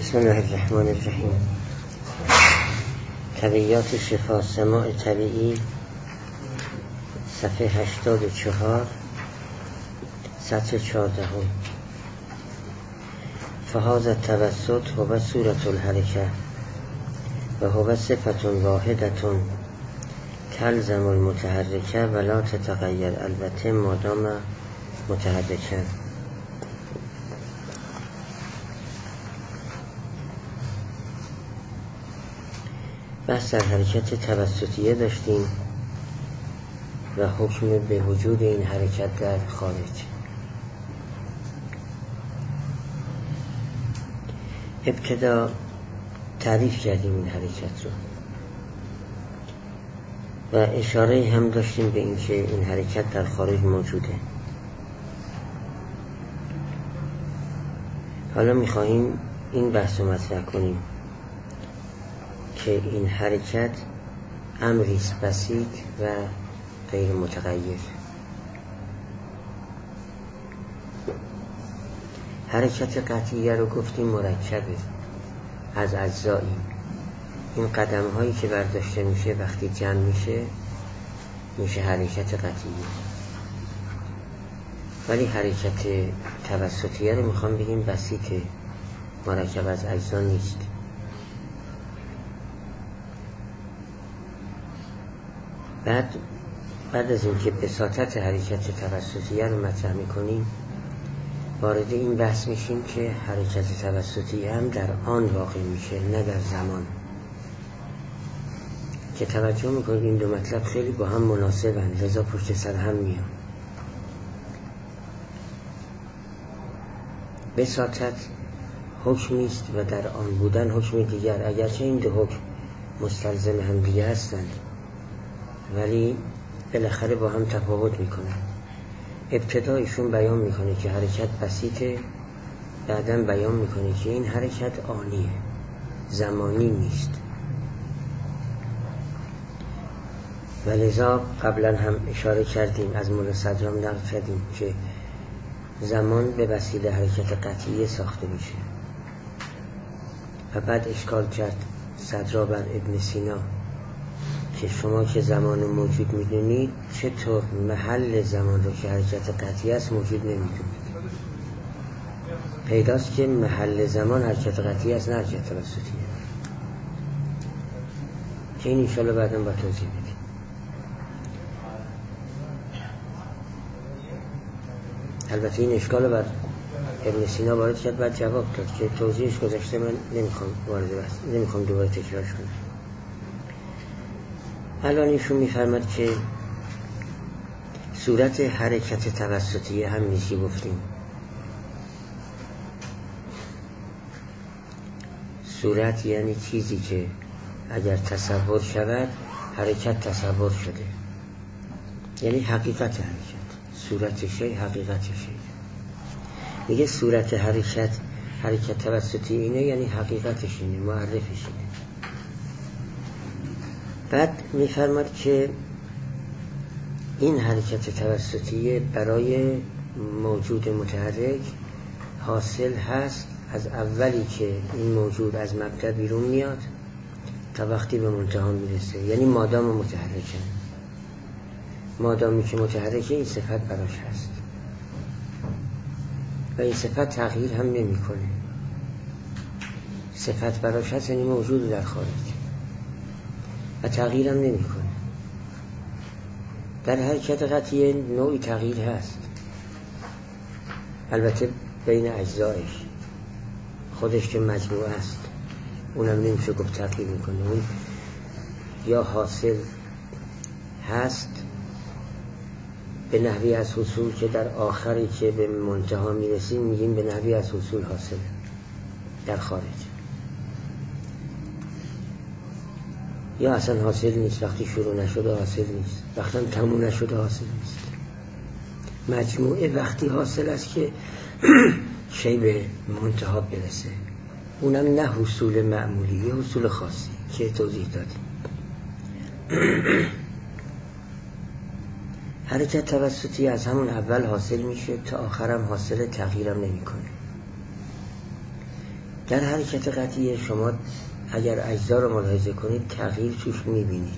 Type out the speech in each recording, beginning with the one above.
بسم الله الرحمن الرحیم. طبیعیات شفا سماع طبیعی، صفحه 84، سطر 14. فهذا التوسط هو صورة الحرکه و هو صفة واحدة تلزم المتحرکه ولا تتغیر، البته مادام متحرکه. بحث در حرکت توسطیه داشتیم و حکم به وجود این حرکت در خارج. ابتدا تعریف کردیم این حرکت رو و اشاره هم داشتیم به اینکه این حرکت در خارج موجوده. حالا میخواهیم این بحث رو مطرح کنیم که این حرکت امریست بسیط و غیر متغیر. حرکت قطعیه رو گفتیم مرکبه از اجزایی. این قدم هایی که برداشته میشه وقتی جمع میشه حرکت قطعیه. ولی حرکت توسطیه رو میخوام بگیم بسیطه، مرکب از اجزا نیست. بعد از اینکه بساطت حرکت توسطیه رو مطرح میکنیم، وارد این بحث میشیم که حرکت توسطیه هم در آن واقع میشه، نه در زمان. که توجه میکنید این دو مطلب خیلی با هم مناسبن، لذا پشت سر هم میان. بساطت حکمی است و در آن بودن حکم دیگر، اگرچه این دو حکم مستلزم هم دیگه هستند ولی بالاخره با هم تفاوت میکنن. ابتدا ایشون بیان میکنه که حرکت بسیطه، بعدم بیان میکنه که این حرکت آنیه، زمانی نیست. و لذا قبلا هم اشاره کردیم، از مولا صدرام نقل کردیم که زمان به وسیله حرکت قطعیه ساخته میشه. و بعد اشکال کرد صدرا بر ابن سینا که شما که زمان موجود میدونید، چطور محل زمان رو که حرکت قطعی است موجود نمیدونید؟ پیداست که محل زمان حرکت قطعی است، نه حرکت توسطیه. که این انشاءالله بعداً با توضیح بدیم. البته این اشکال رو بر ابن سینا وارد کرد، بعد جواب داد که توضیحش گذشته، من نمیخوام دوباره تکرارش کنم. الان ایشون میفرماد که صورت حرکت توسطیه هم میشه گفتیم. صورت یعنی چیزی که اگر تصور شود حرکت تصور شده، یعنی حقیقت حرکت، صورت شی حقیقت شی. میگه صورت حرکت توسطیه اینه، یعنی حقیقتش اینه، معرفش اینه. بعد میفرماد که این حرکت توسطیه برای موجود متحرک حاصل هست از اولی که این موجود از مبدأ بیرون میاد تا وقتی به منتها میرسه، یعنی مادام متحرکه. مادامی که متحرکه این صفت براش هست و این صفت تغییر هم نمی کنه. صفت براش هست یعنی موجود در خارج و تغییر هم نمی کنه. در حرکت قطعی نوعی تغییر هست، البته بین اجزایش، خودش که مجموعه است اونم نمیشه گفت تغییر میکنه. اون یا حاصل هست به نحوی از حصول که در آخری که به منتها میرسیم میگیم به نحوی از حصول حاصل در خارج، یا اصلا حاصل نیست، وقتی شروع نشده حاصل نیست، وقتی تموم نشده حاصل نیست. مجموعه وقتی حاصل است که شی به منتها برسه، اونم نه حصول معمولی، یه حصول خاصی که توضیح دادیم. حرکت توسطی از همون اول حاصل میشه تا آخرم حاصل، تغییرم نمی کنه. در حرکت قطعی شما اگر اجزا رو ملاحظه کنید تغییر توش میبینید.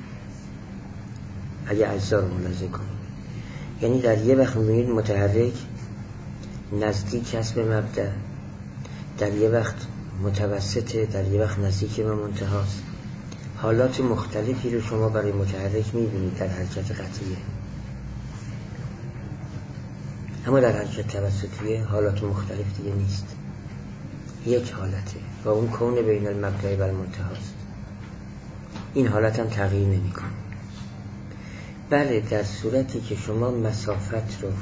اگر اجزا رو ملاحظه کنید یعنی در یه وقت میبینید متحرک نزدیک است به مبدأ، در یه وقت متوسطه، در یه وقت نزدیک به منتهاست. حالات مختلفی رو شما برای متحرک میبینید در حرکت قطعیه. اما در حرکت توسطیه حالات مختلف دیگه نیست، یک حالته و اون کون بین المبدأ و المنتهاست. این حالت هم تغییر نمیکنه. بله، در صورتی که شما مسافت رو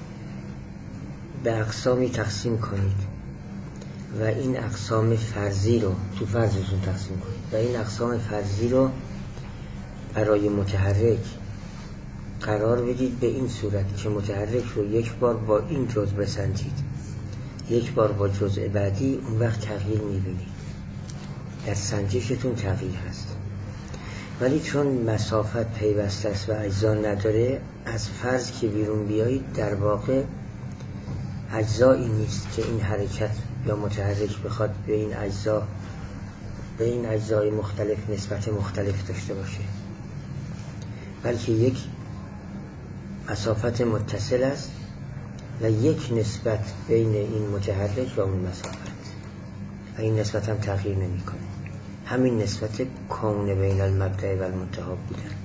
به اقسامی تقسیم کنید و این اقسام فرضی رو تو فرضشون تقسیم کنید و این اقسام فرضی رو برای متحرک قرار بدید به این صورت که متحرک رو یک بار با این جزء بسنجید، یک بار با جزء بعدی، اون وقت تغییر میبینید، در سنجشتون تغییر هست. ولی چون مسافت پیوسته است و اجزا نداره، از فرض که بیرون بیایید در واقع اجزایی نیست که این حرکت یا متحرک بخواد به این اجزای مختلف نسبت مختلف داشته باشه، بلکه یک مسافت متصل است و یک نسبت بین این متحرک و اون مسافت و این نسبت هم تغییر نمی‌کنه. همین نسبت کون بین المبدأ و المنتهی بودن.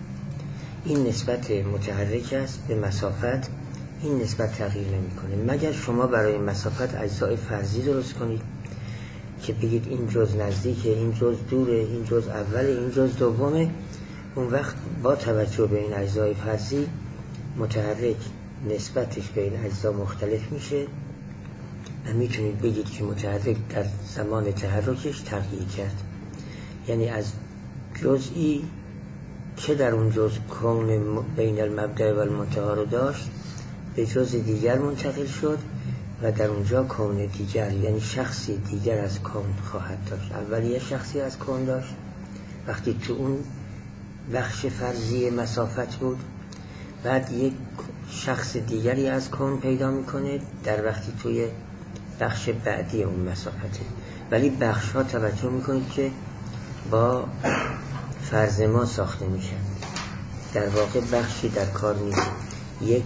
این نسبت متحرک است به مسافت، این نسبت تغییر نمی‌کنه مگر شما برای مسافت اجزای فرضی درست کنید که بگید این جزء نزدیکه، این جزء دوره، این جزء اوله، این جزء دومه. اون وقت با توجه به این اجزای فرضی متحرک نسبتش به این اجزا مختلف میشه و میتونید بگید که متحرک در زمان تحرکش تغییر کرد، یعنی از جزئی که در اون جزء کون بین المبدأ و المنتهی رو داشت به جزء دیگر منتقل شد و در اونجا کون دیگر، یعنی شخصی دیگر از کون خواهد داشت. اول یه شخصی از کون داشت وقتی تو اون بخش فرضی مسافت بود، بعد یک شخص دیگری از کون پیدا میکنه در وقتی توی بخش بعدی اون مسافته. ولی بخش ها توجه میکنید که با فرض ما ساخته میشن، در واقع بخشی در کار نیست، یک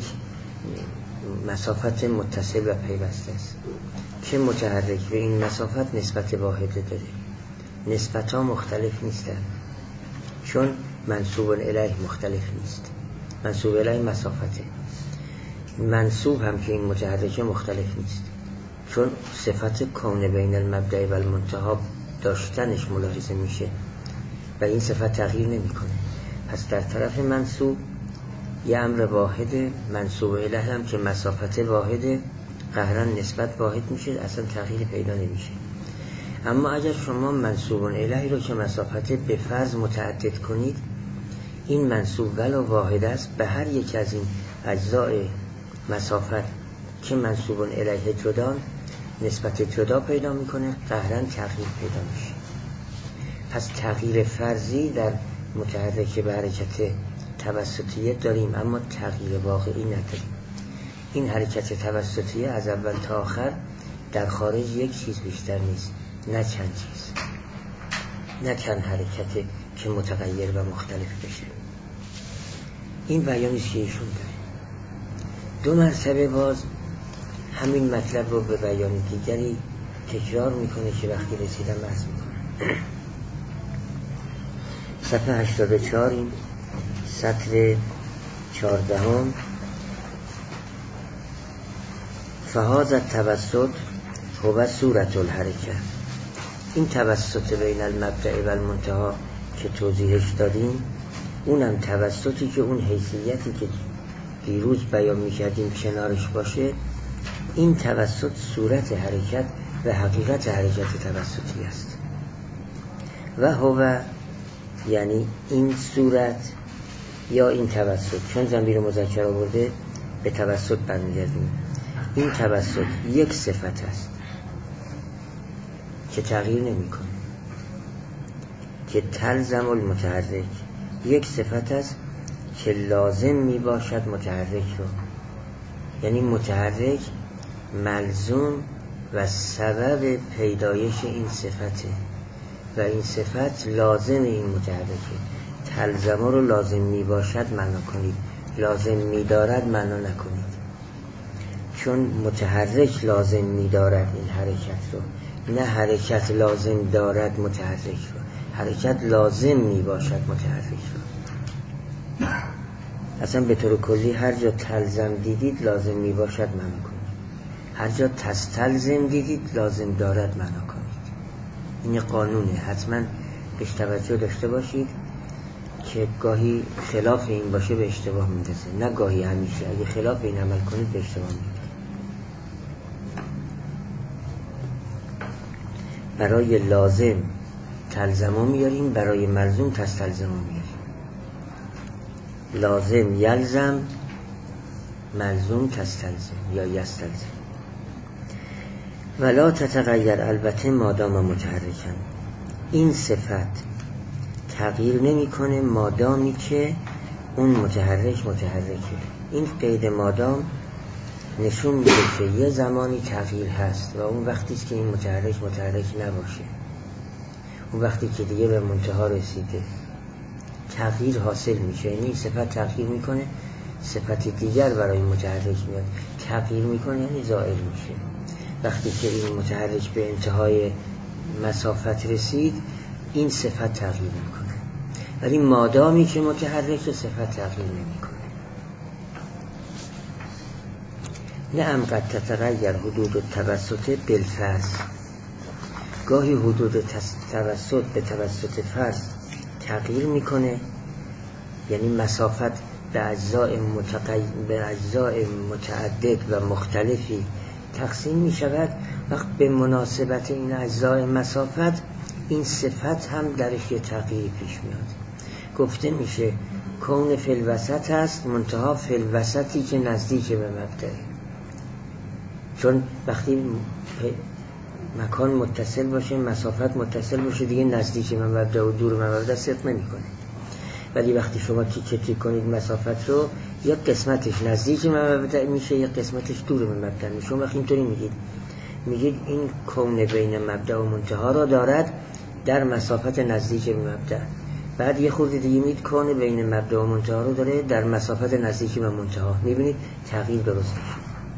مسافت متصل و پیوسته است که متحرک به این مسافت نسبت واحده داره. نسبت ها مختلف نیستن چون منسوب الیه مختلف نیست. منسوب الیه مسافته، منسوب هم که این متحرک مختلف نیست چون صفت کون بین المبدأ و المنتهی داشتنش ملاحظه میشه و این صفت تغییر نمیکنه. پس در طرف منسوب یه امر واحده، منسوب الیه هم که مسافت واحده قهرا نسبت واحد میشه، اصلا تغییر پیدا نمیشه. اما اگر شما منسوب الیه رو که مسافت به فرض متعدد کنید، این منسوب ولو واحد است به هر یک از این اجزای مسافت که منسوب الیه جدا نسبت جدا پیدا میکنه، قهرا تغییر پیدا میشه. پس تغییر فرضی در متحرک به حرکت توسطیه داریم اما تغییر واقعی نداریم. این حرکت توسطیه از اول تا آخر در خارج یک چیز بیشتر نیست، نه چند چیز، نه چند حرکت که متغیر و مختلف بشه. این بیانیست که ایشون داره. دو مرتبه باز همین مطلب رو به بیان دیگری تکرار میکنه که وقتی رسیدم عرض میکنم. صفحه 84 این سطر 14 فهذا التوسط هو صورت الحرکت. این توسط بین المبدأ و المنتهی که توضیحش دادیم، اونم توسطی که اون حیثیتی که دیروز بیان میکردیم کنارش باشه، این توسط صورت حرکت و حقیقت حرکت توسطی است. و هو یعنی این صورت یا این توسط، چون ضمیر مذکر آورده به توسط برمیگردیم، این توسط یک صفت است که تغییر نمیکنه، که تلزم المتحرک، یک صفت است که لازم می باشد متحرک رو، یعنی متحرک ملزوم و سبب پیدایش این صفته و این صفت لازم این متحرکه. تلزمه رو لازم می باشد معنا کنید، لازم می دارد معنا نکنید، چون متحرک لازم می دارد این حرکت رو، نه حرکت لازم دارد متحرک رو. حرکت لازم می باشد متحرک رو. اصلا به طور کلی هر جا تلزم دیدید لازم می باشد معنا کنید، هر جا تستلزم دیدید لازم دارد معنا کنید. این قانونه، حتما بهش توجه داشته باشید که گاهی خلاف این باشه به اشتباه میندازه، نه گاهی همیشه. اگه خلاف این عمل کنید به اشتباه میندازه. برای لازم تلزمو میاریم، برای ملزوم تستلزمو میاریم. لازم یلزم، ملزوم تستلزم یا یستلزم. ولا تتغیر، البته مادام متحرکن، این صفت تغییر نمیکنه مادامی که اون متحرکه. این قید مادام نشون میده که یه زمانی تغییر هست و اون وقتی است که این متحرک نباشه. اون وقتی که دیگه به منتها رسیده تغییر حاصل میشه، یعنی صفت تغییر میکنه، صفت دیگر برای متحرک میاد. تغییر میکنه یعنی زائل میشه. وقتی که این متحرک به انتهای مسافت رسید این صفت تغییر میکنه، ولی مادامی که متحرک صفت تغییر نمیکنه. نعم قد تتغیر حدود التوسط بالفرض، گاهی حدود توسط به توسط فرض تغییر میکنه، یعنی مسافت به اجزاء متعدد و مختلفی تقسیم می شود. وقت به مناسبت این اجزاء مسافت این صفت هم درش یه تغییری پیش میاد. گفته میشه کون فی الوسط است، منتها فی الوسطی که نزدیک به مبدأه. چون وقتی مکان متصل باشه، مسافت متصل باشه، دیگه نزدیک به مبدأ و دور به مبدأ صدق نمیکنه. ولی وقتی شما تیک کنید مسافت رو، یا قسمتش نزدیک به مبدأ میشه یا قسمتش دور به مبدأ میشه. شما وقتی اینطوری میگید این کون بین مبدأ و منتها را دارد در مسافت نزدیک به مبدأ. بعد یه خورده دیگه میگید کون بین مبدأ و منتها رو داره در مسافت نزدیک به منتها. میبینید تغییر درست میشه.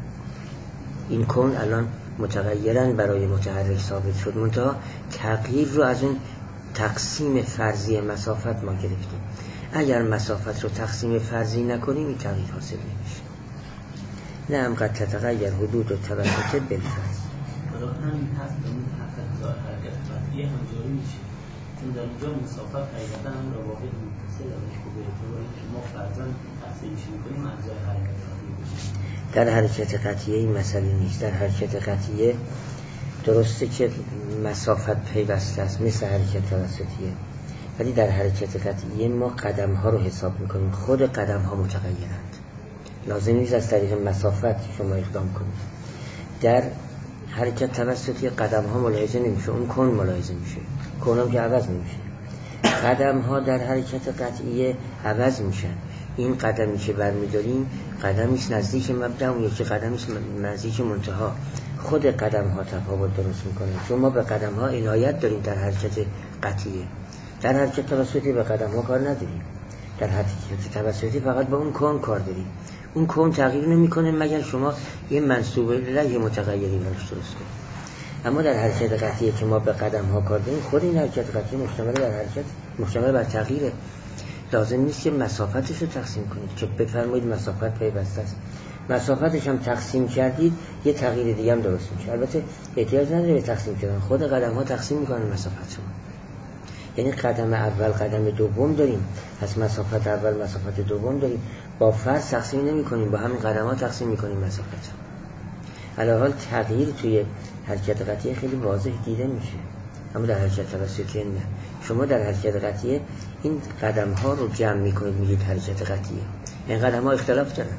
این کون الان متغیرن برای متحرک ثابت شد، منتها تغییر رو از اون تقسیم فرضی مسافت ما گرفتیم. اگر مسافت رو تقسیم فرضی نکنیم این تغییر حاصل نمیشه. نعم قد تتغیر حدود و توسط بالفرض. حالا همین هست به اون حرکت فرضیه همجوری میشه، چون در اینجا مسافت حقیقتا هم را واحد متصل هست که به اعتباری که ما فرضاً تقسیمش میکنیم اجزای حرکت فرضیه بشه. در حرکت قطعیه این مسئله نیست. در حرکت قطعیه درسته که مسافت پیوسته است مثل حرکت توسطیه، ولی در حرکت قطعیه ما قدم ها رو حساب میکنیم. خود قدم ها متغیرند، لازم نیست از طریق مسافت شما اقدام کنید. در حرکت توسطیه قدم ها ملاحظه نمیشه، اون کون ملاحظه میشه، کون هم که عوض نمیشه. قدم ها در حرکت قطعیه عوض میشن. این قدمی که برمیداریم قدمیست نزدیک مبدأ، اون یکی قدمیست نزدیک منتها. خود قدم ها تفاوت درست میکنه، چون ما به قدم ها عنایت داریم در حرکت قطعیه. در حرکت توسطی به قدم ها کار نداریم. در حرکت توسطی فقط با اون کون کار داریم. اون کون تغییر نمیکنه مگر شما یه منسوب الیه متغیری براش درست کنید. اما در حرکت قطعیه که ما به قدم ها کار داریم، خود این حرکت قطعی مشتمل بر تغییره. لازم نیست که مسافتش رو تقسیم کنید، که بفرمایید مسافت پیوسته است، مسافتش هم تقسیم کردید یه تغییر دیگه هم درست میشه. البته احتیاج نداره به تقسیم کردن، خود قدم ها تقسیم میکنن مسافت شما. یعنی قدم اول قدم دوم داریم، پس مسافت اول مسافت دوم داریم، با فرض تقسیم نمی کنیم، با همین قدم ها تقسیم میکنیم مسافت. علاوه تغییر توی حرکت قطعی خیلی واضح دیده میشه، اما در حرکت توسطی نه. شما در حرکت قطعی این قدم ها رو جمع میکنید میگید حرکت قطعی. این قدم ها اختلاف دارن.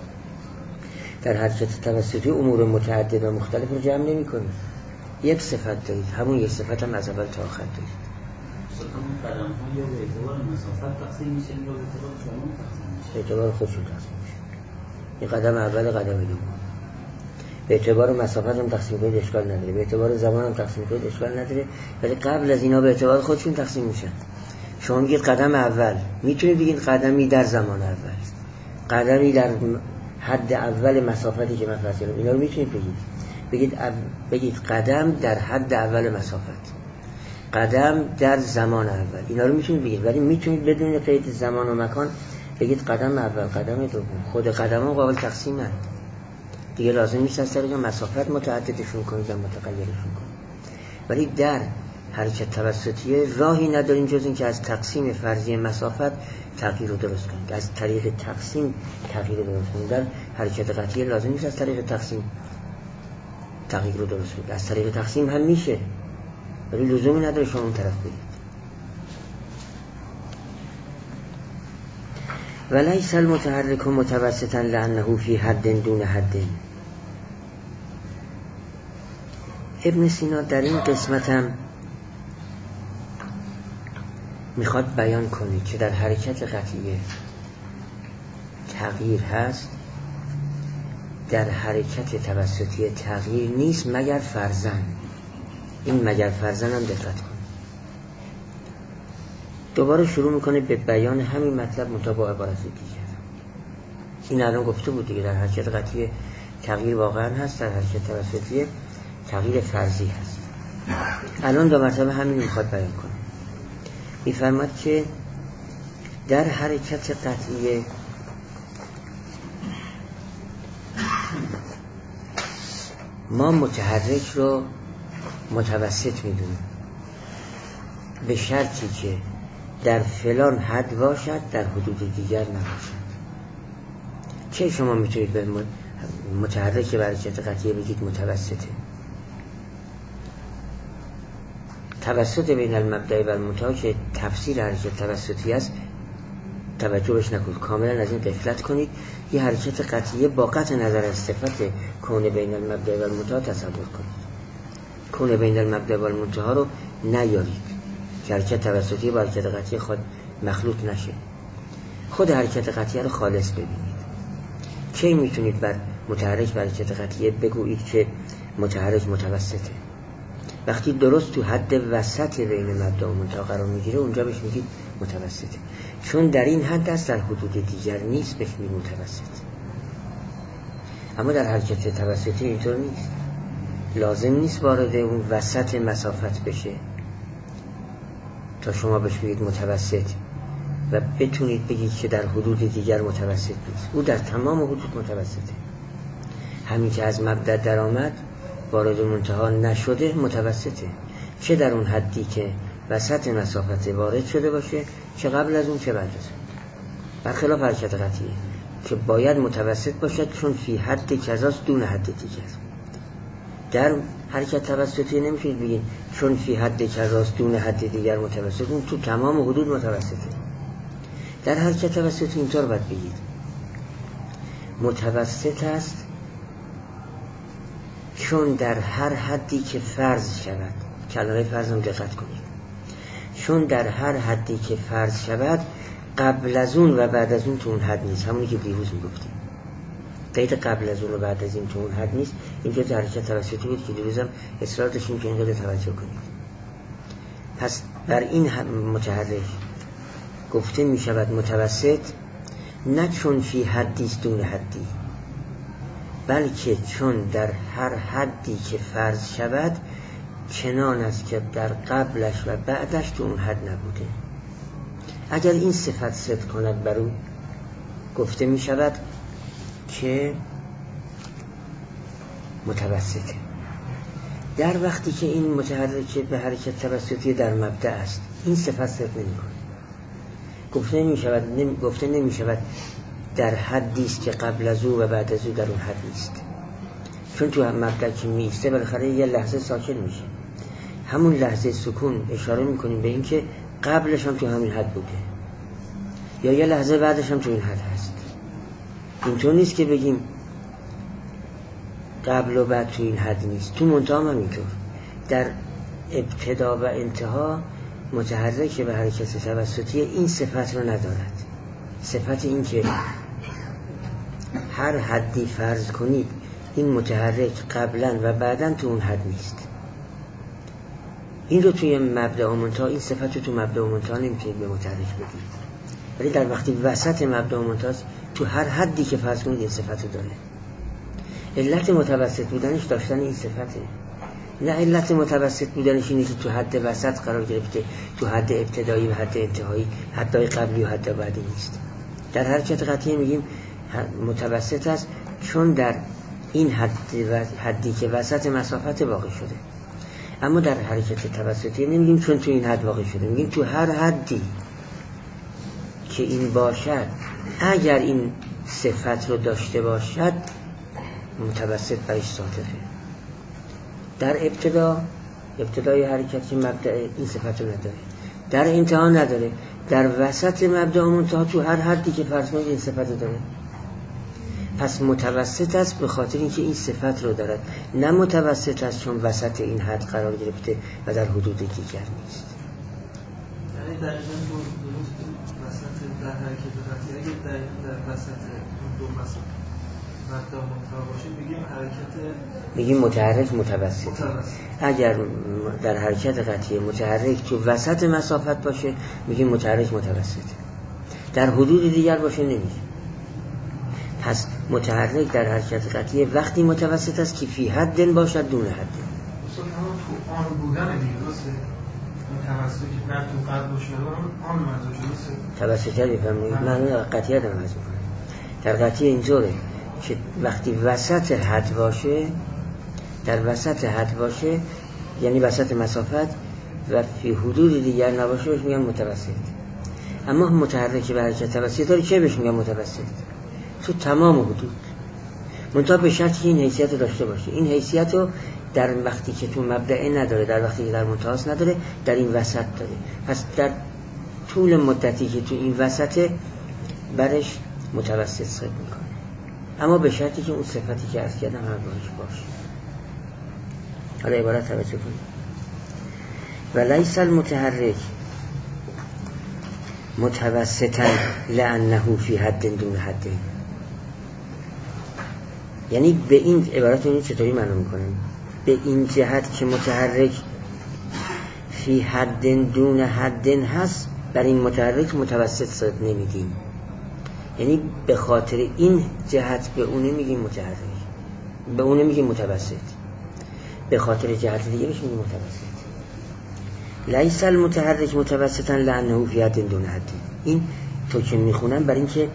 در حرکت توسطی امور متعدد و مختلف رو جمع نمی کنید. یک صفت دارید، همون یک صفت هم از اول تا آخر دارید. همون قدم ها یا به اعتبار مسافت تقسیم میشه یا به اعتبار شما تقسیم میشه؟ به اعتبار خودشون تقسیم میشه. این قدم اول قدم دوم. به اعتبار مسافت هم تقسیم کنید اشکال نداره، به اعتبار زمان هم تقسیم کنید اشکال نداره، ولی قبل از اینا به اعتبار خودشون تقسیم میشن. شما میگید قدم اول، میتونید بگید قدمی در زمان اول، قدمی در حد اول مسافتی که من فرض کردم، اینا رو میتونید بگید قدم در حد اول مسافت، قدم در زمان اول، اینا رو میتونید بگید، ولی میتونید بدون قید زمان و مکان بگید قدم اول، قدم دوم. خود قدم ها قابل تقسیم هست دیگه، لازم نیست از طریق مسافت متعددشون کنید و متغیرشون کنید. ولی در حرکت توسطیه راهی نداریم جز این که از تقسیم فرضی مسافت تغییر رو درست کنید، از طریق تقسیم تغییر رو درست کنید. در حرکت قطعیه لازم نیست از طریق تقسیم تغییر رو درست کنید، از طریق تقسیم هم میشه، ولی لزومی نداره شما اون طرف برید. ولیس المتحرک متوسطا لانه فی حد دون حد. ابن سینا در این قسمت هم میخواد بیان کنه که در حرکت قطعیه تغییر هست، در حرکت توسطی تغییر نیست مگر فرضاً. این مگر فرضاً هم دقت کن. دوباره شروع میکنه به بیان همین مطلب مطابق عبارت دیگر. این الان گفته بود دیگه، در حرکت قطعی تغییر واقعا هست، در حرکت توسطی تغییر فرضی هست. الان دو مرتبه همین میخواد بیان کنه. میفرماد که در حرکت قطعی ما متحرک رو متوسط میدونیم به شرطی که در فلان حد باشد، در حدود دیگر نباشد. چه شما میتونید به متحرک به حرکت قطعی بگید متوسطه؟ توسط بین المبدأ و المنتهی که تفسیر حرکت توسطی است توجهش نکنید، کاملا از این غفلت کنید. یه حرکت قطعیه با قطع نظر از صفت کون بین المبدأ و المنتهی تصور کنید. کون بین المبدأ و المنتهی رو نیارید که حرکت توسطی با حرکت قطعی خود مخلوط نشه. خود حرکت قطعی رو خالص ببینید. کی میتونید بر متحرک بر حرکت قطعی بگویید که متحرک متوسطه؟ وقتی درست تو حد وسط بین مبدأ و منتهی قرار میگیره، اونجا بهش میگید متوسطه، چون در این حد است، در حدود دیگر نیست، بهش میگید متوسط. اما در حرکت توسطی اینطور نیست، لازم نیست وارد اون وسط مسافت بشه تا شما بهش بگید متوسط و بتونید بگید که در حدود دیگر متوسط نیست. او در تمام حدود متوسطه. همین که از مبدأ در آمد وارد منتهی نشده متوسطه، چه در اون حدی که وسط مسافت وارد شده باشه، چه قبل از اون چه بعد از اون. برخلاف حرکت قطعیه که باید متوسط باشد، چون فی حد کذاست دون حد دیگر. در حرکت توسطی نمیشید بگید چون فی حد کذاست دون حد دیگر متوسط، اون تو تمام حدود متوسطه. در حرکت توسطی اینطور باید بگید متوسط است چون در هر حدی که فرض شود، کلمه فرض هم دقت کنید، چون در هر حدی که فرض شود قبل از اون و بعد از اون تو اون حد نیست. همونی که دیروز میگفتیم، قید قبل از اون و بعد از این تو اون حد نیست. اینجا در حرکت توسطی بود که دیروز هم اصرار داشتیم که اینجا توجه کنید. پس بر این متحرک گفته می شود متوسط، نه چون فی حدیست دون حدی، بلکه چون در هر حدی که فرض شود چنان است که در قبلش و بعدش تو اون حد نبوده. اگر این صفت صدق کند بر اون، گفته می شود که متوسطه. در وقتی که این متحرک به حرکت توسطی در مبدأ است، این صفت صدق نمی کند. گفته نمی شود در حدی است که قبل از او و بعد از او در اون حد نیست، چون تو مبدأ که میسته بالاخره یه لحظه ساکن میشه. همون لحظه سکون اشاره میکنیم به این که قبلش هم تو همین حد بوده، یا یه لحظه بعدش هم تو این حد هست. اینطور نیست که بگیم قبل و بعد تو این حد نیست. تو منتهی هم اینطور، در ابتدا و انتها متحرک به حرکت توسطی این صفت رو ندارد. صفت این که هر حدی فرض کنید این متحرک قبلا و بعدا تو اون حد نیست. این رو توی مبدأ و منتها، این صفت رو تو مبدأ و منتها نمیتونید به متحرک بگید، ولی در وقتی وسط مبدأ و منتها تو هر حدی که فرض کنید این صفت رو داره. علت متوسط بودنش داشتن این صفته، نه علت متوسط بودنش اینه که تو حد وسط قرار گرفته، تو حد ابتدایی و حد انتهایی، حدای قبلی و حد بعدی نیست. در حرکت قطعی میگیم متوسط است چون در این حدی که وسط مسافت واقع شده. اما در حرکت توسطی نمیگیم چون تو این حد واقع شده، میگیم تو هر حدی که این باشد، اگر این صفت رو داشته باشد متوسط برش صادقه. در ابتدای حرکت که مبدأ این صفت رو نداره، در انتها نداره، در وسط مبدأ و منتها تو هر حدی که فرض کنید این صفت رو داره. پس متوسط است به خاطر اینکه این صفت رو دارد، نه متوسط است چون وسط این حد قرار گرفته و در حدود دیگر نیست. یعنی در این وسط در حرکت قطعی اگه در وسط دو مبدأ و منتها باشه بگیم حرکت، میگیم متحرک متوسط. اگر در حرکت قطعی متحرک تو وسط مسافت باشه میگیم متحرک متوسط، در حدود دیگر باشه نمیگیم. پس متحرک در حرکت قطعی وقتی متوسط است که فی حد باشد دون حد. اصلا تو آن بودن دیگه درسته، متوسط که نه تو قد باشه آن منظور درسته. توسطی بفهمید معنی قطعیت رو وضع کنه. در قطعی اینطوره که وقتی وسط حد باشه، در وسط حد باشه یعنی وسط مسافت و فی حدود دیگر نباشه بهش میگن متوسط. اما متحرک به حرکت توسطی داره که بهش میگن متوسط تو تمام حدود، منتها به شرطی که این حیثیت رو داشته باشه. این حیثیت رو در وقتی که تو مبدأ نداره، در وقتی که در منتهاست نداره، در این وسط داره. پس در طول مدتی که تو این وسط برش متوسط صدق میکنه، اما به شرطی که اون صفتی که عرض کردم همراهش باشه. حالا عبارت توجه کنید. و لیس المتحرک متوسطا لانه فی حد دون حد. یعنی به این عبارت رو چطوری معنا میکنیم؟ به این جهت که متحرک فی حد دون حد هست، بر این متحرک متوسط صد نمیدیم. یعنی به خاطر این جهت به اون میگیم متحرک، به اون میگیم متوسط، به خاطر جهت دیگه بهش میگیم متوسط. لیس المتحرک متوسطا لانه فی حد دون حد. این تو که میخونم برای اینکه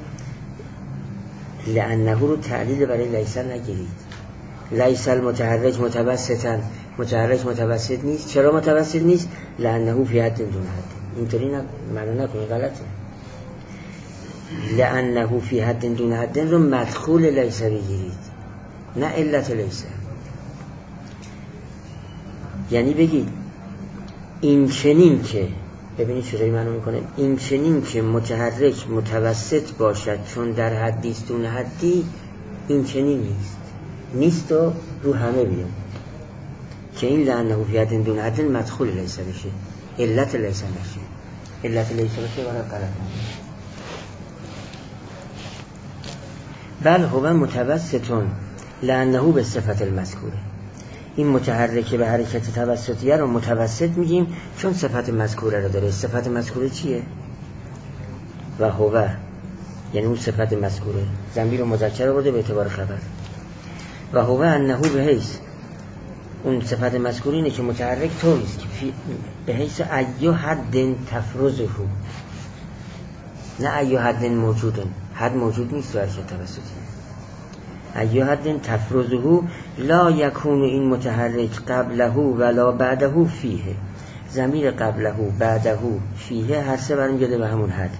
لانه رو تعلیل برای لیس نگیرید. لیس المتحرک متوسطا، متحرک متوسط نیست. چرا متوسط نیست؟ لانه فی حد دون حد. اینطوری معنا نکنید، غلطه. لانه فی حد دون حد رو مدخول لیس بگیرید، نه علت لیس. یعنی بگید این چنین که، ببینید چطوری معنا میکنه، این چنین که متحرک متوسط باشد چون در حدی است دون حدی، این چنین نیست و رو همه بیان که این لانه فی حد دون حد مدخول لیس بشه، علت لیس نشه. علت لیس بشه برای غلط نمیشه. بل هو متوسطون لانه به صفت المذکوره. این متحرک به حرکت توسطیه رو متوسط میگیم چون صفت مذکوره رو داره. صفت مذکوره چیه؟ و هو، یعنی اون صفت مذکوره ضمیر مذکر آورده به اعتبار خبر. و هو انه به حیث، اون صفت مذکوره اینه که متحرک طوریست که به حیث ایو حد تفرزه، نه ایو حد موجودن. حد موجود نیست در حرکت توسطیه. ایو حد تفرزه لا یکون این متحرک قبله ولا بعده فیه. ضمیر قبله بعده فیه هر سه برمیگرده به همون حد.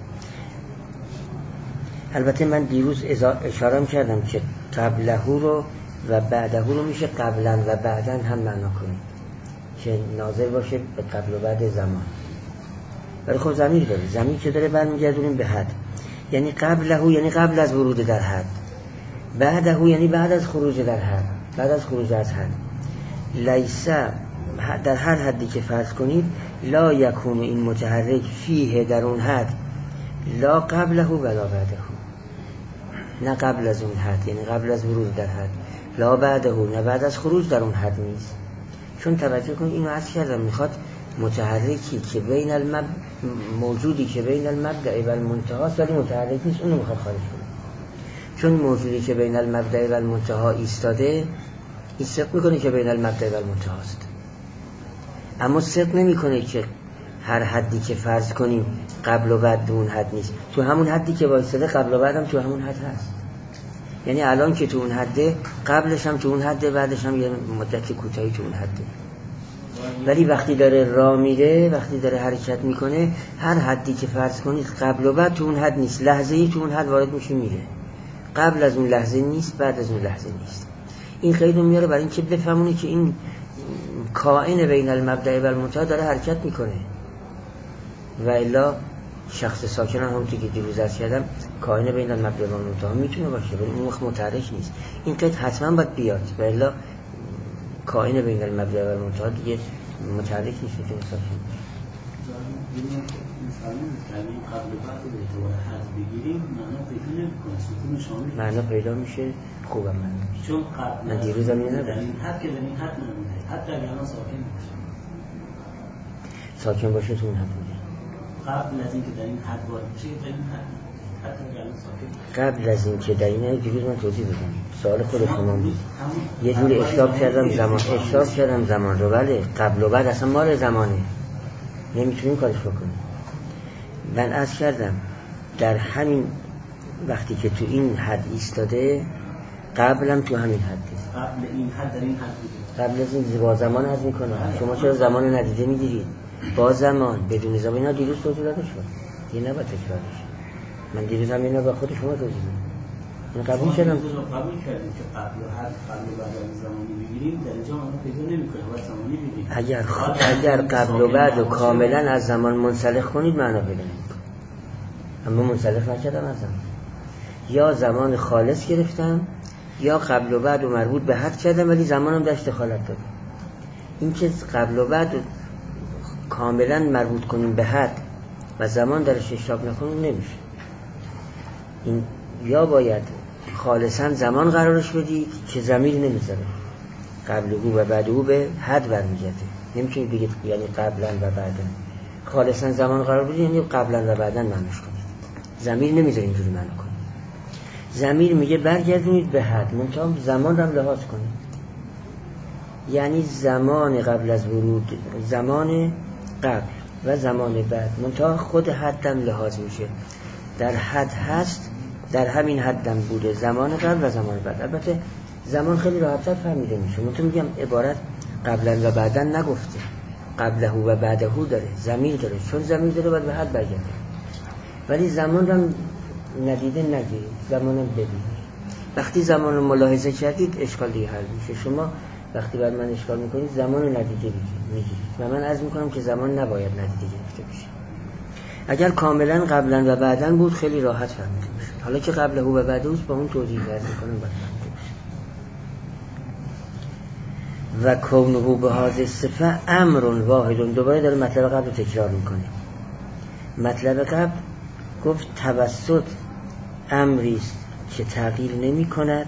البته من دیروز اشاره کردم که قبله رو و بعده رو میشه قبلا و بعدا هم معنا کنید که ناظر باشه به قبل و بعد زمان. ولی خب ضمیر داره، ضمیر که داره برمیگردونیم به حد. یعنی قبله یعنی قبل از ورود در حد، بعده یعنی بعد از خروج در حد، بعد از خروج از حد. لیس در هر حدی که فرض کنید لا یکون این متحرک فیه در اون حد لا قبله ولا بعده، نه قبل از اون حد یعنی قبل از ورود در حد لا بعده، نه بعد از خروج در اون حد نیست. چون توجه کن اینو عرض کردم، میخواد متحرکی که بین موجودی که بین المبدأ و المنتهی است ولی متحرک نیست، اونو میخواد خارج کنه. چون موجودی که بین المبدأ و المنتهی ایستاده، این صدق میکنه که بین المبدأ و المنتهی است، اما صدق نمیکنه که هر حدی که فرض کنیم قبل و بعد اون حد نیست. تو همون حدی که وایساده قبل و بعدم تو همون حد هست. یعنی الان که تو اون حده، قبلش هم تو اون حده، بعدش هم یه مدت کوتاهی تو اون حده. ولی وقتی داره راه میره، وقتی داره حرکت میکنه، هر حدی که فرض کنید قبل و بعد تو اون حد نیست، لحظه‌ای تو اون حد وارد میشه میره، قبل از اون لحظه نیست، بعد از اون لحظه نیست. این خیلی میاره برای اینکه بفهمونه که این کائن بین المبدأ و المنتهی داره حرکت میکنه. و الا شخص ساکن هم همونطور که دیروز عرض کردم کائن بین المبدأ و المنتهی میتونه باشه ولی اون وقت متحرک نیست. این قید حتما باید بیاد و الا کائن بین المبدأ و المنتهی دیگه متحرک نیست که ساکن باشه. قبل و بعد به اعتبار حد بگیریم معنا پیدا نمی‌کنه، سکون شامل معنا پیدا میشه، خوبه معنا میشه. چون قبل من دیروز هم اینو در این حد که در این حد نمیده، حتی اگر الان ساکن باشه، ساکن باشه تو اون حد میده. قبل از اینکه در این حد وارد بشه در این حد، حتی اگر الان ساکن، قبل از اینکه در این دیروز من توضیح دادم، سوال خود شما بود. یه جوری اشتباه کردم زمان رو. بله قبل و بعد اصلا مال زمانه، نمیتونیم کارش بکنیم. من عرض کردم در همین وقتی که تو این حد ایستاده، قبلم تو همین حد، قبل این حد در این حد بوده، قبل از این با زمان حد میکنه. شما چرا زمان رو ندیده میگیرید؟ با زمان بدون زمان. اینا دیروز توضیح داده شد، یه نباید تکرار بشه. من دیروز هم اینا با خود شما توضیح دادم. من قبول کردم قبول کردیم که قبل و حد قبل و بعد از زمانی بگیریم در اینجا ما پیدا نمی‌کنه، باید زمانی بگیریم. اگر قبل و بعد و کاملا از زمان منسلخ کنید معنا پیدا نمی‌کنه. اما منسلخ نکردم از زمان، یا زمان خالص گرفتم یا قبل و بعد و مربوط به حد کردم ولی زمانم داشت دخالت دادم. این که قبل و بعد کاملا مربوط کنیم به حد و زمان درش اشتراک نکنیم نمیشه. این یا باید خالصا زمان قرارش بدید که ضمیر نمیذاره، قبل او و بعد او به حد برمیگرده. نمیتونید بگید یعنی قبلا و بعدا. خالصا زمان قرار بدید یعنی قبلا و بعدا معنیش کنید. ضمیر نمیذاره اینجوری معنی کنید. ضمیر میگه برگردونید به حد، منتها زمان رو لحاظ کنید. یعنی زمان قبل از ورود، زمان قبل و زمان بعد، منتها خود حدم لحاظ میشه. در حد هست، در همین حدم بوده زمان قبل و زمان بعد. البته زمان خیلی راحت‌تر فهمیده میشه. من میگم عبارت قبلا و بعدا نگفته، قبله و بعده داره، ضمیر داره. چون ضمیر داره باید به حد برگرده. ولی زمان رو ندیده نگیرید، زمان رو ببینید. وقتی زمان رو ملاحظه کردید اشکال دیگه حل میشه. شما وقتی بعد من اشکال میکنید زمان رو ندیده میگیرید و من عرض میکنم که زمان نباید ندیده گرفته بشه. اگر کاملا قبلا و بعدا بود خیلی راحت فهمیده میشه. حالا که قبله و بعده است با اون توضیح عرض میکنم باید فهمیده بشه. و کونه به هذه صفه امر واحد. دوباره داره مطلب قبل رو تکرار میکنه. مطلب قبل گفت توسط امری است که تغییر نمی کند،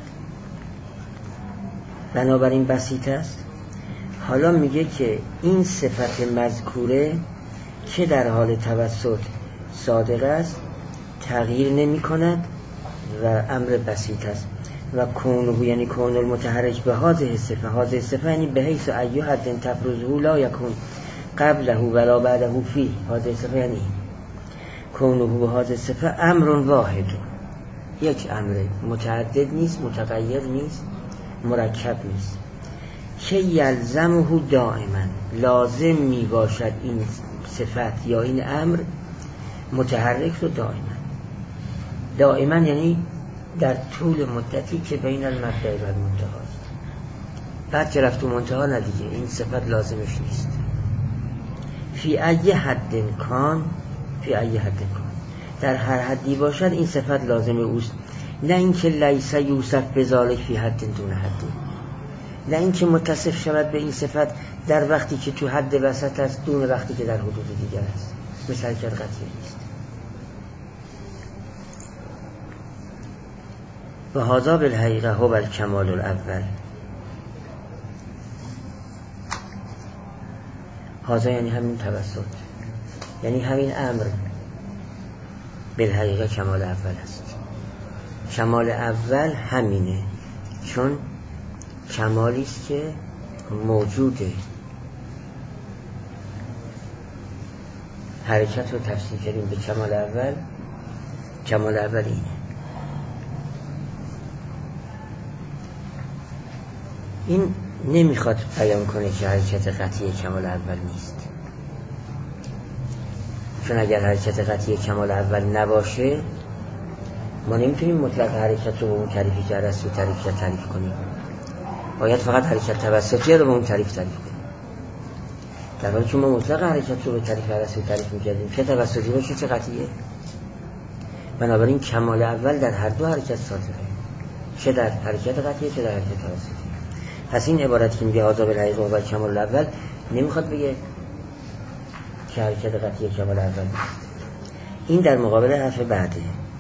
بنابراین بسیط است. حالا میگه که این صفت مذکوره که در حال توسط صادق است، تغییر نمی کند و امر بسیط است. و کونه یعنی کون المتحرک به هذه صفه، هذه صفه یعنی به حیث ایو حد تفرزه لا یکون قبله ولا بعده فی. هذه صفه یعنی کونه به هذه صفه امر واحد، یک امر، متعدد نیست، متغیر نیست، مرکب نیست. که یلزمه دائما، لازم می باشد این صفت یا این امر متحرک رو دائما یعنی در طول مدتی که بین المبدأ و المنتهی است. بعد که رفت و منتهی ندیگه این صفت لازمش نیست. فی ای حد کان، فی ای حد کان، در هر حدی باشد این صفت لازم اوست. نه اینکه لیس یوصف بذالک فی حد دون حد، نه اینکه متصف شود به این صفت در وقتی که تو حد وسط است دون وقتی که در حدود دیگر است. مثل حرکت قطعی نیست. و هذا بالحقیقه هو الکمال الاول. هذا یعنی همین توسط، یعنی همین امر بالحقیقه کمال اول است. کمال اول همینه، چون کمالی است که موجوده. حرکت رو تفسیر کردیم به کمال اول. کمال اول اینه. این نمیخواد بیان کنه که حرکت قطعی کمال اول نیست، چون اگر حرکت قطعی کمال اول نباشه ما نمیتونیم مطلق حرکت رو به اون تعریفی که ارسطو تعریف کنیم. باید فقط حرکت توسطی رو به اون تعریف کنیم. در حالی که ما مطلق حرکت رو به تعریف ارسطو تعریف میکردیم، چه توسطی باشه چه قطعیه. بنابراین کمال اول در هر دو حرکت صادره، چه در حرکت قطعی چه در حرکت توسطی. پس این عبارت که میگه هذا بالحقیقه و کمال اول نمیخواد بگه که حرکت قطعی کمال اول نیست. این در مقابل حرف بعده.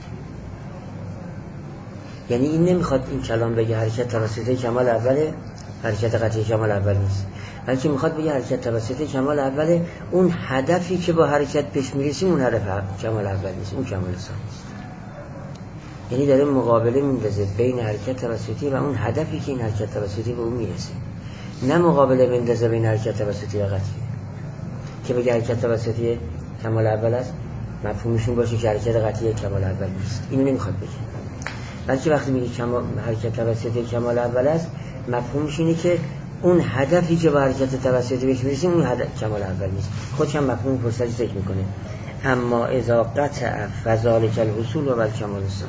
یعنی این نمیخواد این کلام بگه حرکت توسطی کمال اوله، حرکت قطعی کمال اول نیست، بلکه میخواد بگه حرکت توسطی کمال اوله، اون هدفی که با حرکت پیش میرسیم اون هدف کمال اول نیست، اون کمال ثانی است. یعنی داره مقابله میندازه بین حرکت توسطی و اون هدفی که این حرکت توسطی به اون میرسه، نه مقابله میندازه بین حرکت توسطی و قطعی که بگه حرکت توسطی کمال اول است مفهومشون باشه که حرکت قطعی کمال اول نیست. اینو نمیخواد بگه. بلکه وقتی میگه حرکت توسطی کمال اول است مفهومش اینه که اون هدفی که با حرکت توسطی بهش میرسیم اون هدف کمال اول نیست. خودش هم مفهوم فرصتی ذکر میکنه. اما اذا قطع فذلک الحصول و الکمال الثانی.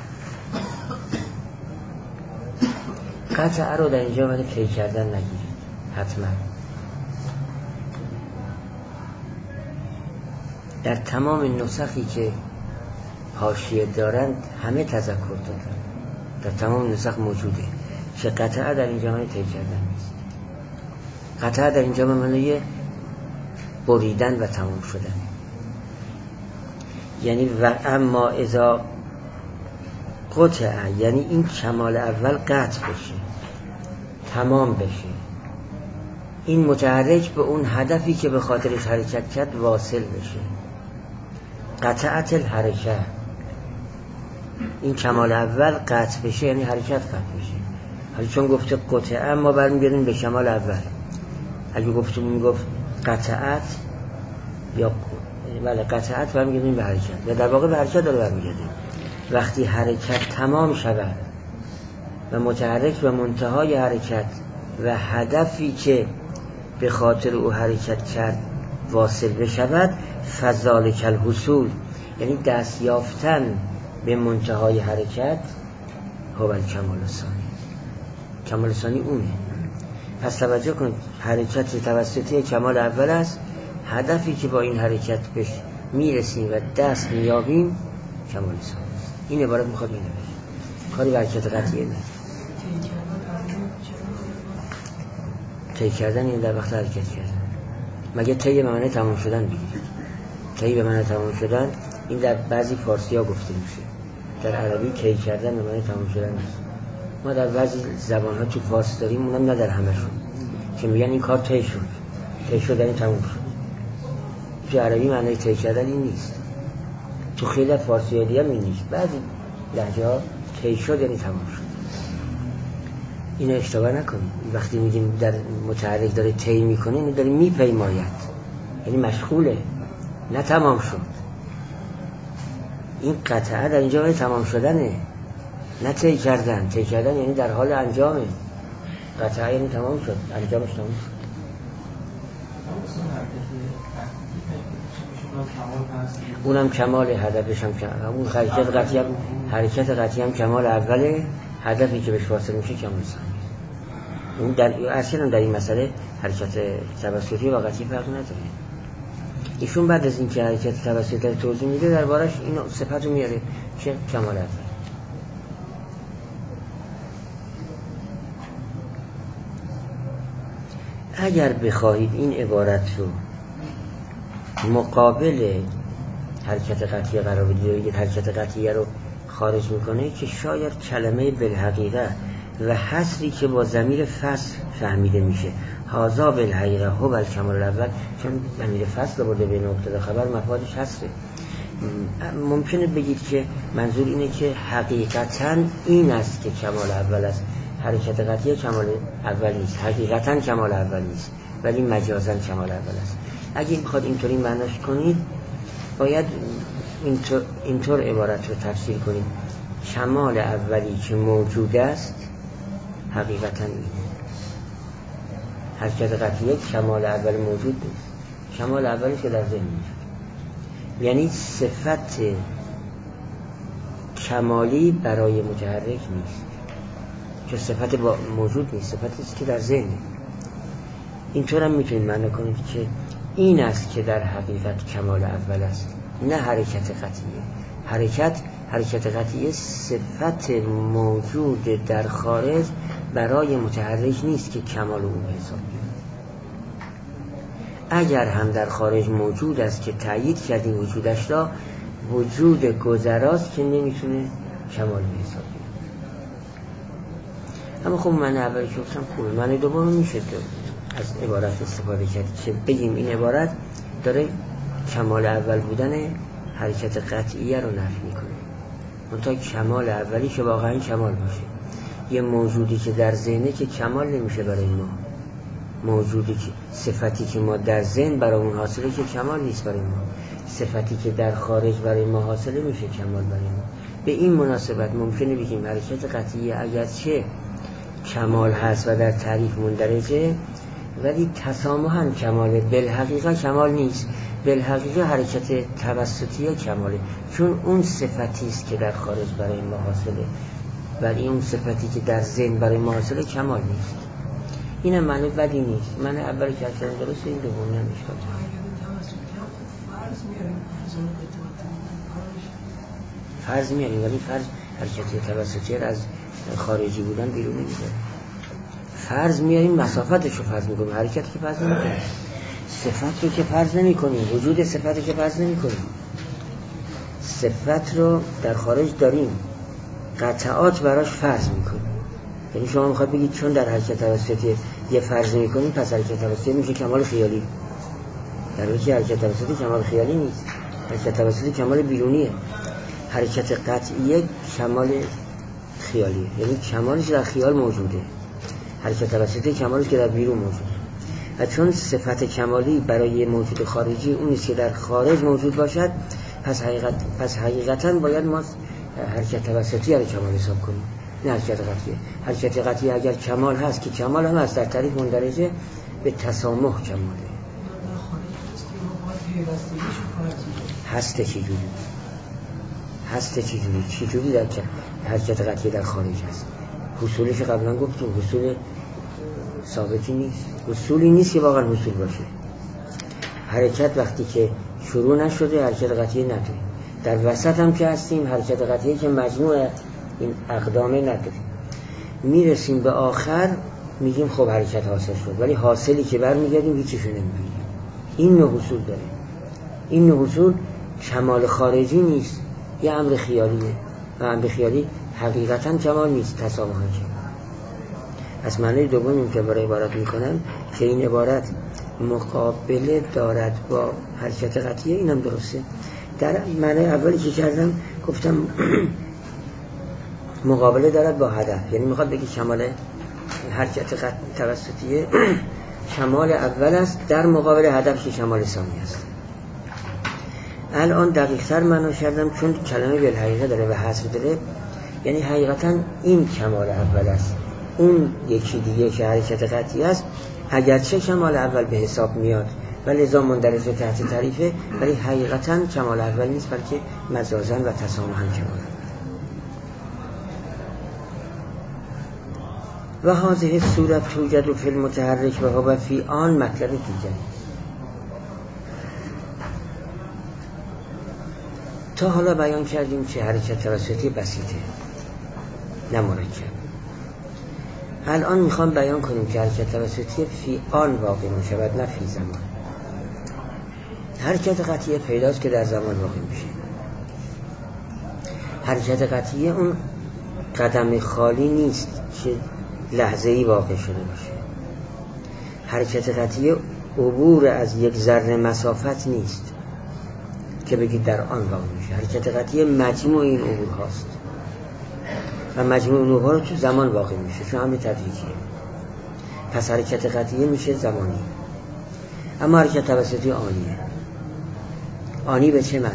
قطع رو در اینجا باید طی کردن نگیرید حتما. در تمام نسخی که حاشیه دارند همه تذکر دارند، در تمام نسخ موجوده که قطعه در اینجا معنی طی کردن نیست. قطعه در اینجا معنی بریدن و تمام شدن. یعنی و اما اذا قطعه، یعنی این کمال اول قطع بشه، تمام بشه، این متحرک به اون هدفی که به خاطرش حرکت کرد واصل بشه. قطعت الحرکه، این کمال اول قطع بشه یعنی حرکت قطع بشه. حالا چون گفته قطعه ما برمیگردیم به کمال اول. اگه میگفت قطعت یا بله قطعت برمیگردیم به حرکت، یا در واقع به حرکت داره برمیگردیم. وقتی حرکت تمام شود و متحرک و منتهای حرکت و هدفی که به خاطر او حرکت کرد واصل بشود، فذلک الحصول، یعنی دست یافتن به منتهای حرکت، هو الکمال الثانی. کمال ثانی اونه. پس توجه کنید، حرکت توسطی کمال اول است، هدفی که با این حرکت بهش میرسیم و دست میابیم کمال ثانی است. این عبارت میخواد اینه بشه، کاری به حرکت قطعیه نیست. طی کردن این در وقت حرکت کردن. مگه طی به معنی تمام شدن بگیرید. طی به معنی تمام شدن این در بعضی فارسی ها گفته میشه، در عربی طی کردن به معنی تمام شدن نیست. ما در بعضی زبان ها تو فارسی داریم، اونم نه در همشون، که میگن این کار طی شد، طی شد یعنی تمام شد. تو عربی معنی طی کردن این نیست، تو خیلی فارسی ها دیگه این نیست. بعضی لهجه ها طی شد یعنی تمام شد. اینو اشتباه نکنید. وقتی میگیم در متحرک داره طی میکنه، این داره میپیماید، یعنی مشغوله، نه تمام شد. این قطعه در اینجا باید تمام شدنه، نه طی کردن. طی کردن یعنی در حال انجامه، قطعه یعنی تمام شد، انجامش تمام شد. اونم کمال هدفش هم کمال. اون حرکت قطعی هم کمال اوله، هدفی که بهش واصل میشه کمال ثانی. اون اصلا در این مسئله حرکت توسطی و قطعی فرق نداره. ایشون بعد از اینکه حرکت توسطی توضیح میده دربارش اینو صفت رو میاره که کمال اول. اگر بخواهید این عبارت رو مقابل حرکت قطعی قرار بدید، حرکت قطعی رو خارج میکنه که شاید کلمه بالحقیقه و حصری که با ضمیر فصل فهمیده میشه، هذا بالحقیقه هو الکمال الاول، چون ضمیر فصل برده به مبتدا خبر مفادش حصره. ممکنه بگید که منظور اینه که حقیقتاً این است که کمال اول است، حرکت قطعی کمال اول نیست، حقیقتاً کمال اول نیست، ولی مجازاً کمال اول است. اگه بخواد اینطوری معناش کنید باید اینطور عبارت رو تفسیر کنید: کمال اولی که موجود است حقیقتاً اینه. حرکت قطعی کمال اول موجود نیست، کمال اولی که در ذهن نیست، یعنی صفت کمالی برای متحرک نیست، که صفت موجود نیست، صفتی است که در ذهنه. اینطور هم میتونید معنی کنید که این است که در حقیقت کمال اول است، نه حرکت قطعیه. حرکت قطعیه صفت موجود در خارج برای متحرک نیست که کمال اون حساب کنید. اگر هم در خارج موجود است که تأیید کردیم وجودش را، وجود گذراست که نمیتونه کمال حساب کنید. اما خب من اولی که گفتم خوبه، من دوباره میشه از عبارت استفاده کرد که بگیم این عبارت داره کمال اول بودن حرکت قطعیه رو نفی میکنه، منتها کمال اولی که واقعا کمال باشه. یه موجودی که در ذهنه که کمال نمیشه برای ما، موجودی که صفتی که ما در ذهن برای اون حاصله که کمال نیست برای ما، صفتی که در خارج برای ما حاصله میشه کمال برای ما. به این مناسبت ممکنه بگیم حرکت قطعیه اگرچه کمال هست و در تعریف مندرجه، ولی تسامحاً کماله، بالحقیقه کمال نیست. بالحقیقه حرکت توسطیه کماله، چون اون صفتی است که در خارج برای ما حاصله، ولی اون صفتی که در ذهن برای ما حاصله کمال نیست. اینم معنی بدی نیست. من اولی که اصلا درست، این دوم نمیشکل. فرض میاریم، ولی فرض حرکت توسطیه از خارجی بودن بیرون نمیده. فرض میاریم مسافتش رو فرض میکنیم، حرکتی که فرض نمیکنیم، صفت رو که فرض نمیکنیم، وجود صفت رو که فرض نمیکنیم. صفت رو در خارج داریم، قطعات براش فرض میکنیم. یعنی شما میخواد بگید چون در حرکت توسطی یه فرض میکنیم پس حرکت توسطی میشه کمال خیالی، در حالی که حرکت توسطی کمال خیالی نیست، حرکت توسطی کمال بیرونیه. حرکت قطعیه کمال خیالیه، یعنی کمالش در خیال موجوده، حرکت توسطی کمالش که در بیرون موجوده. و چون صفت کمالی برای موجود خارجی اون است که در خارج موجود باشد، پس حقیقتا باید ما حرکت توسطی رو کمال حساب کنیم، نه حرکت قطعی. حرکت قطعی اگر کمال هست که کمال هم هست در تعریف مندرجه، به تسامح کماله. هسته چجوری در حرکت قطعی در خارج هست؟ حصولش قبلا گفتیم حصول ثابتی نیست، حصولی نیست که واقعا حصول باشه. حرکت وقتی که شروع نشده حرکت قطعی نداریم، در وسط هم که هستیم حرکت قطعی که مجموع این اقدامه نداریم. میرسیم به آخر میگیم خب حرکت حاصل شد، ولی حاصلی که برمیگردیم هیچیشو نمیگیریم. این نوع حصول داره. این نوع حصول کمال خارجی نیست، یه امر خیالیه و امر خیالی حقیقتا کمال نیست، تسامحاً کمال. از معنی دومی که برای عبارت میکنم که این عبارت مقابله دارد با حرکت قطعیه، اینم درسته. در معنی اولی که کردم گفتم مقابله دارد با هدف، یعنی میخواد بگی کمال حرکت توسطیه کمال اول است در مقابل هدف که کمال ثانی است. الان دقیق‌تر معنا کردم چون کلمه بالحقیقه داره و حصر داره، یعنی حقیقتا این کمال اول است. اون یکی دیگه که حرکت قطعی است اگرچه کمال اول به حساب میاد و لذا مندرج تحت تعریفه، ولی حقیقتا کمال اول نیست، بلکه مجازاً و تسامحاً کمال. و هذه صورت توجد فی المتحرک و هو فی آن مطلب دیگر. تا حالا بیان کردیم که حرکت توسطی بسیطه، نه مرکب. الان میخوام بیان کنیم که حرکت توسطی فی آن واقع میشود، نه فی زمان. حرکت قطعی پیداست که در زمان واقع میشه. حرکت قطعیه اون قدم خالی نیست که لحظه‌ای واقع شده باشه. حرکت قطعیه عبور از یک ذره مسافت نیست که بگید در آن واقع میشه. حرکت قطعیه مجموع این عبور هاست و مجموع اون عبور تو زمان واقع میشه، چون همه تدریجیه. پس حرکت قطعیه میشه زمانی. اما حرکت توسطی آنیه. آنی به چه معنا؟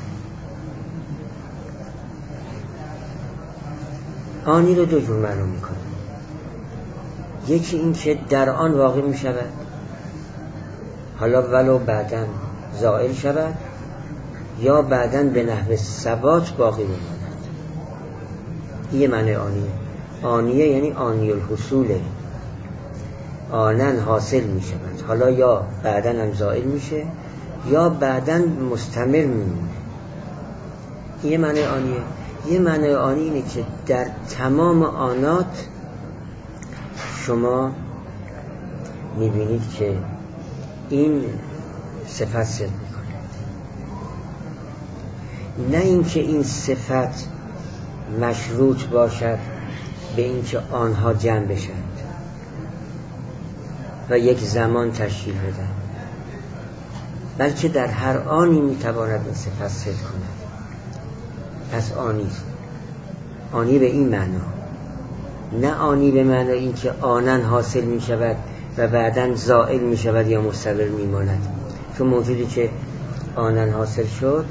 آنی رو دو جور معلوم میکنه. یکی این که در آن واقع میشود، حالا ولو بعداً زائل شود یا بعداً به نحو ثبات باقی بماند. این معنی آنیه. آنیه یعنی آنی الحصوله، آنن حاصل میشود، حالا یا بعداً هم زائل میشه یا بعداً مستمر میمونه. این معنی آنیه. یه معنی آنی اینه که در تمام آنات شما میبینید که این صفت صدق میکنه، نه اینکه این صفت مشروط باشد به اینکه آنها جمع بشند و یک زمان تشکیل بدن، بلکه در هر آنی میتواند این صفت صدق کند. پس آنیست. آنی به این معنا، نه آنی به معنی این که آنن حاصل می شود و بعداً زائل می شود یا مستمر می ماند. چون موجودی که آنن حاصل شد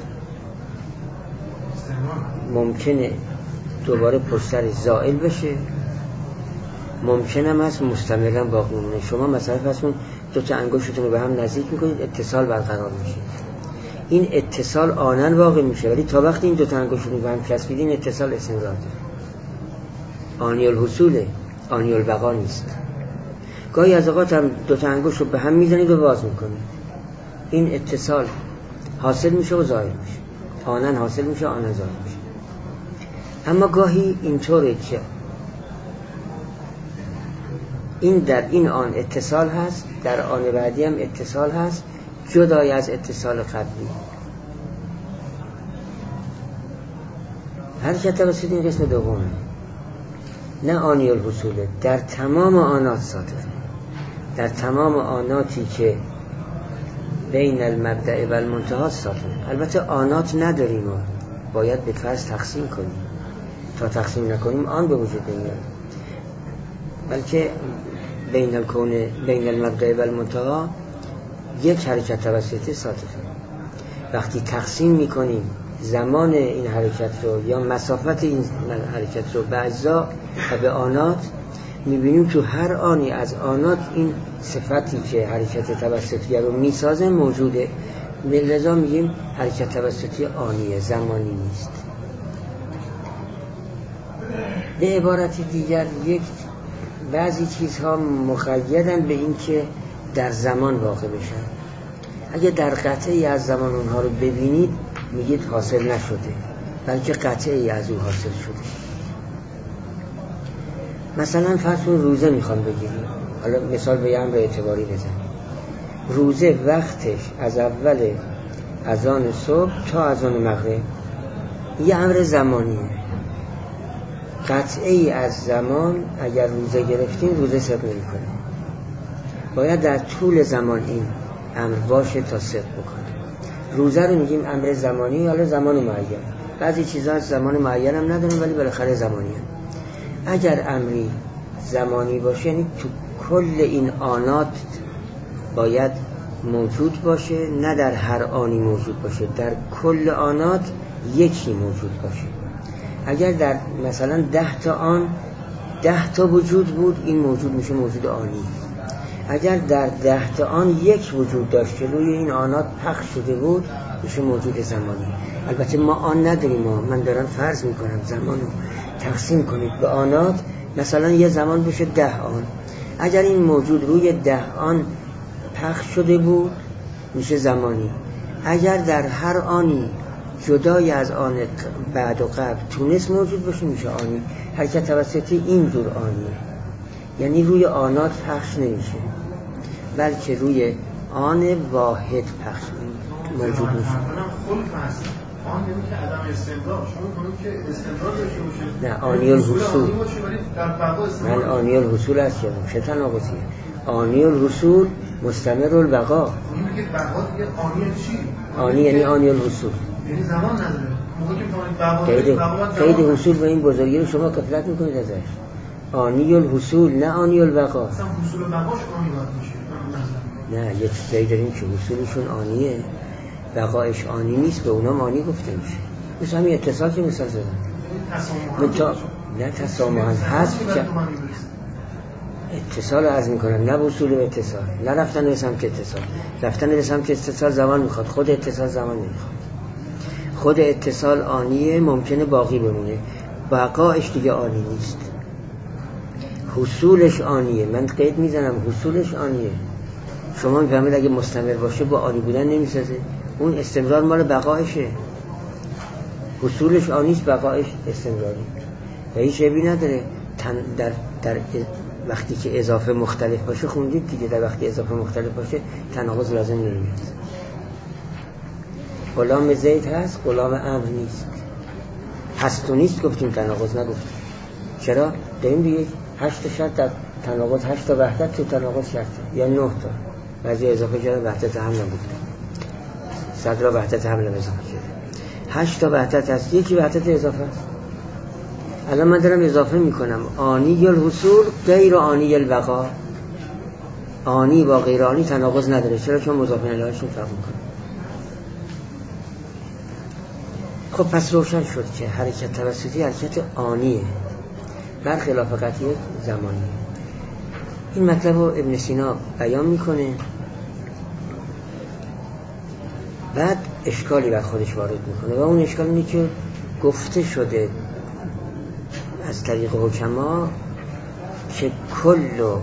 ممکنه دوباره پشتر زائل بشه، ممکنه هم هست مستمرا باقی مونه. شما مثلا فرض کنید دو تا انگشتتون رو به هم نزدیک میکنید، اتصال برقرار میشه. این اتصال آنن واقع میشه، ولی تا وقتی این دو تا انگشتتون رو به هم چسبیدین اتصال استمرار داره. آنی الحصوله، آنی البقا نیست. گاهی از اوقات هم دو تا انگشت رو به هم میزنید و باز میکنید، این اتصال حاصل میشه و زائل میشه. آنن حاصل میشه، آنن زائل میشه. اما گاهی اینطوره که این در این آن اتصال هست، در آن بعدی هم اتصال هست، جدای از اتصال قبلی. حرکت توسط این قسم دومه، نه آنی الحصوله، در تمام آنات صادقه. در تمام آناتی که بین المبدأ و المنتهی صادقه. البته آنات نداریم، باید به فرض تقسیم کنیم. تا تقسیم نکنیم آن به وجود نمیاد. بلکه بین المبدأ و المنتهی یک حرکت توسطی صادقه. وقتی تقسیم میکنیم زمان این حرکت رو یا مسافت این حرکت رو به اجزا و به آنات، میبینیم تو هر آنی از آنات این صفتی که حرکت توسطی رو میسازه موجوده. لذا میگیم حرکت توسطی آنیه، زمانی نیست. به عبارت دیگر بعضی چیزها مقیدن به این که در زمان واقع بشن. اگه در قطعی از زمان اونها رو ببینید میگید حاصل نشده، بلکه قطعی از اون حاصل شده. مثلا فرض کن روزه میخوام بگیریم، حالا مثال به یه امر اعتباری بزنیم. روزه وقتش از اول اذان صبح تا اذان مغرب، یه امر زمانیه. قطعی از زمان اگر روزه گرفتیم روزه صدق نمی‌کنه، باید در طول زمان این امر باشه تا صدق بکنه. روزه رو میگیم امر زمانی، حالا زمان معین. بعضی چیزا زمان معین هم ندارن ولی بالاخره زمانی هم. اگر امری زمانی باشه یعنی تو کل این آنات باید موجود باشه، نه در هر آنی موجود باشه، در کل آنات یکی موجود باشه. اگر در مثلا 10 تا آن 10 تا وجود بود، این موجود میشه موجود آنی. اگر در 10 تا آن یک وجود داشت که روی این آنات پخش شده بود، میشه موجود زمانی. البته ما آن نداریم، من دارم فرض میکنم زمان رو تقسیم کنید به آنات، مثلا یه زمان بشه 10 آن. اگر این موجود روی 10 آن پخش شده بود میشه زمانی. اگر در هر آنی جدای از آن بعد و قبل تونست موجود باشه میشه آنی. حرکت توسطی اینجور آنیه، یعنی روی آنات پخش نمیشه بلکه روی آن واحد پخش موجود میشه. آن یعنی که عدم استمرار، شما میگید که استمرار داشته باشه. نه، آنی الحصول. من آنی الحصول است که چه تناقضیه؟ آنی الحصول مستمر البقا. میگه بقا دیگه آنی چی؟ آنی یعنی آنی الحصول. یعنی زمان نداره. موقعی که بقا قید حصول به این بزرگی رو شما غفلت میکنید ازش. آنی الحصول نه آنی البقا. اصلا حصول بقاش آنی باید میشه. نه، یه چیزایی داریم که حصولشون آنیه، بقایش آنی نیست، به اونام آنی گفته میشه. مثل همین اتصال که مثال زدن. نه تسامحاً هست که اتصال رو عرض میکنم، نه وصول به اتصال، نه رفتن به سمت اتصال. رفتن به سمت اتصال زمان میخواد، خود اتصال زمان نمیخواد. خود اتصال آنیه، ممکنه باقی بمونه، بقایش دیگه آنی نیست. حصولش آنیه، من قید میزنم حصولش آنیه. شما میفهمید اگه مستمر باشه با آنی بودن نمیسازه، اون استمرار مال بقایشه. حصولش آنیست، بقایش استمراری و هیچ عیبی نداره. در وقتی که اضافه مختلف باشه خوندید دیگه، در وقتی اضافه مختلف باشه تناقض لازم نمیاد. غلام زید هست، غلام امر نیست. هست و نیست گفتیم، تناقض نگفتیم. چرا؟ داریم دیگه 8 شرط در تناقض، 8 تا وحدت تو تناقض شرطه یا 9 تا. بعضی اضافه شده وحدت حمل نگفتیم، 100 را وحدت حمل اضافه شده. 8 تا وحدت هست، یکی وحدت اضافه است. الان من دارم اضافه میکنم آنی الحصول غیر آنی البقا. آنی با غیر آنی تناقض نداره. چرا؟ چون مضاف الیه‌شون فرق میکنه. خب پس روشن شد که حرکت توسطی حرکت آنیه، برخلاف قطعی زمانیه. این مطلب رو ابن سینا بیان میکنه، بعد اشکالی بر خودش وارد میکنه و اون اشکال اینه که گفته شده از طریق حکما که کل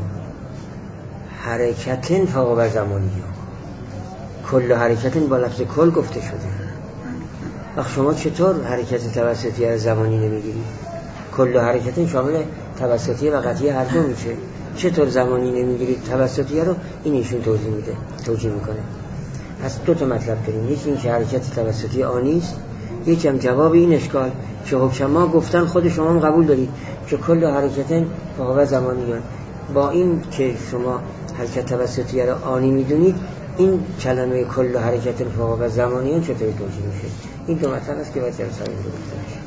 حرکتن فوق بر زمانیه. کل حرکتن با لفظ کل گفته شده. وقت شما چطور حرکت توسطی از زمانی نمیگیرید؟ کل حرکتن شامل توسطی و قطعی هر دو میشه. چطور زمانی نمیگیرید توسطی رو؟ این ایشون توجیه میکنه. پس 2 تا مطلب داریم، یکی این که حرکت توسطی آنیست، یکی هم جواب این اشکال که حکما گفتن خود شما هم قبول دارید که کل حرکتن فوق زمانیه. با این که شما حرکت توسطی رو آنی میدونید، این کلمه کل حرکتن فوق زمانیه چطور توجیه میشه؟ این 2 مطلب است که باید جلسه رو گفتیم.